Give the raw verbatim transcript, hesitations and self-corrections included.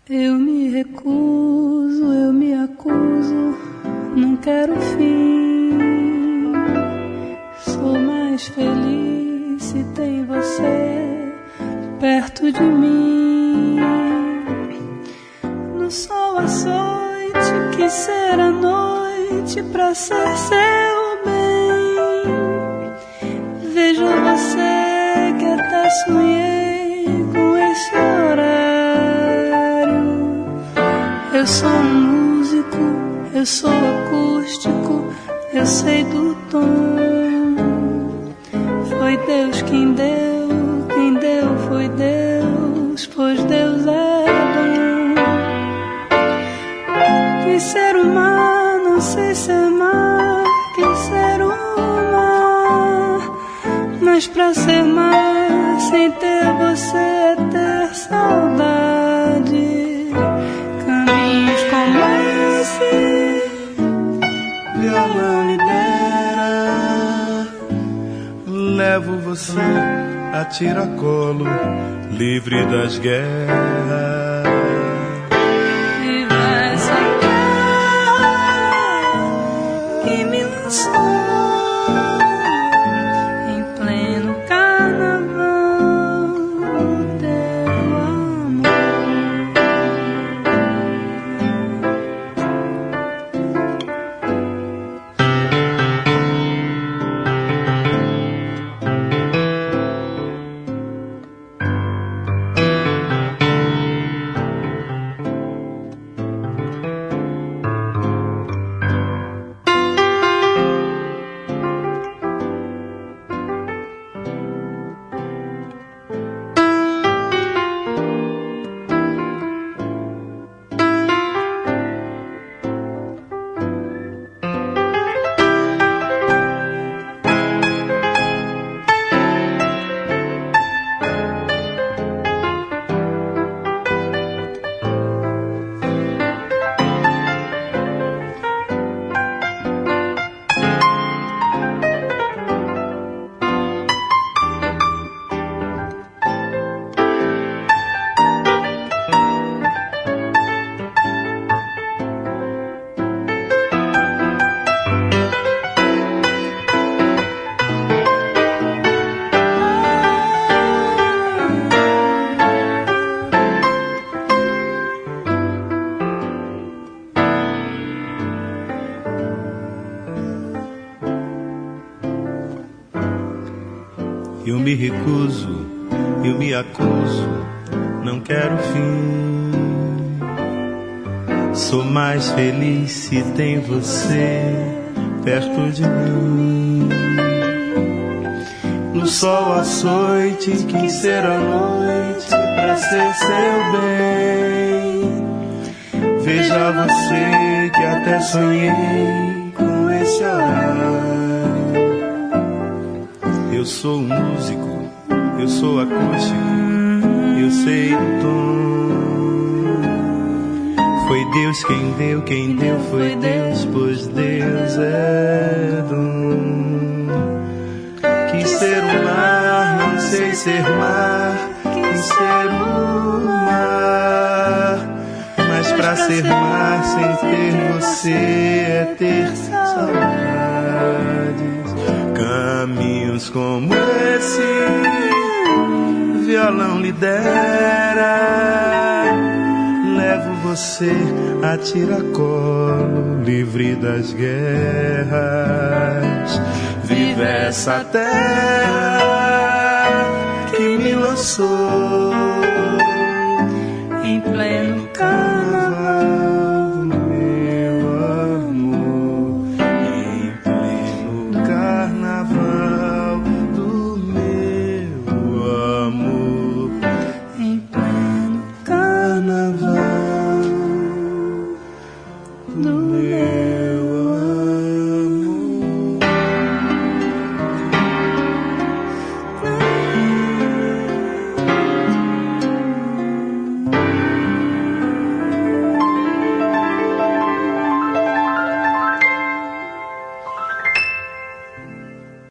Eu me recuso, eu me acuso, não quero fim. Sou mais feliz se tem você perto de mim. No sol açoite, quis ser a noite pra ser seu bem. Veja você que até sonhei com esse horário. Eu sou um músico, eu sou acústico, eu sei do tom. Foi Deus quem deu, quem deu foi Deus, pois Deus é bom. Quis ser uma, não sei se amar, quis ser uma, mas pra ser mais, sem ter você é ter saudade. Caminhos como esse, violão lidera. Levo você a tiracolo, livre das guerras. Viva essa terra que me lançou em pleno carnaval, teu amor. Eu me recuso, eu me acuso, não quero fim. Sou mais feliz se tem você perto de mim. No sol açoite, quis ser a noite pra ser seu bem. Veja você que até sonhei com esse horário. Eu sou um músico, eu sou acústico, eu sei o tom. Foi Deus quem deu, quem deu foi Deus, pois Deus é dom. Quis ser o mar, não sei ser mar, quis ser o mar. Mas pra ser mar sem ter você é ter saudades. Caminhos como esse, violão lidera. Levo você a tiracolo, livre das guerras. Vive essa terra que me lançou